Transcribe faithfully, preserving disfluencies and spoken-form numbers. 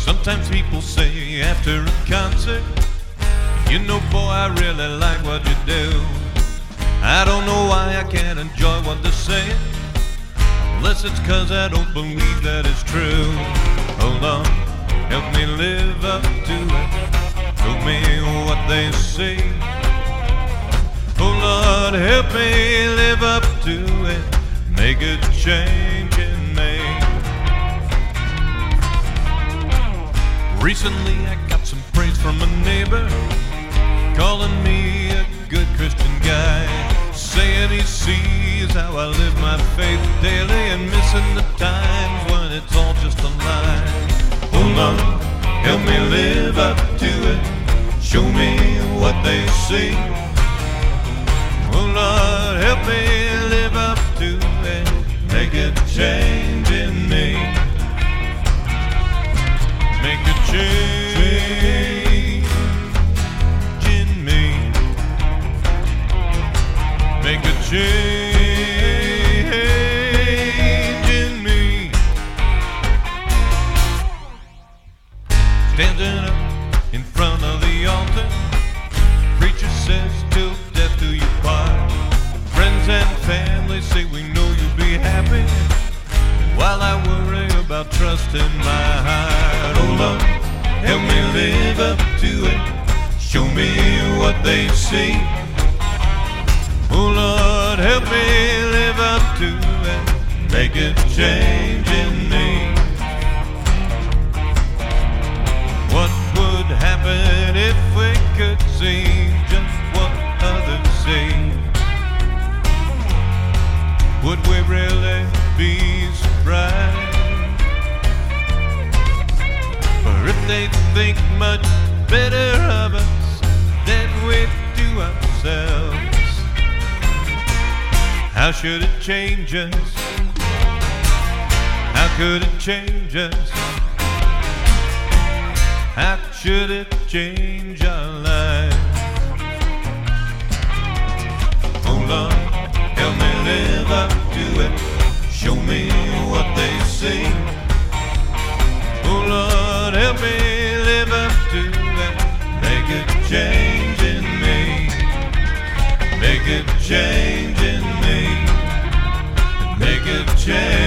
Sometimes people say after a concert, you know, boy, I really like what you do. I don't know why I can't enjoy what they're saying, unless it's cause I don't believe that it's true. Hold on, help me live up to it. Show me what they say. Oh Lord, help me live up to it. Make a change in me. Recently I got some praise from a neighbor, calling me a good Christian guy, saying he sees how I live my faith daily and missing the times when it's all just a lie. Oh Lord, help me live up to it. Show me what they see. Oh Lord, help me live up to it. Make a change in me. Make a change in me. Make a change in me. Standing up in front of the altar, preacher says till death do you part. Friends and family say we know you'll be happy, while I worry about trust in my heart. Oh Lord, help me live up to it. Show me what they see. Oh Lord, help me live up to it. Make a change in me. What would happen if we could see just what others see? Would we really be surprised? Or if they think much better of us than we do ourselves? How should it change us? How could it change us? How should it change our lives? Oh Lord, help me live up to it. Show me what they see. Oh Lord, help me live up to it. Make a change in me. Make a change in me. Make a change.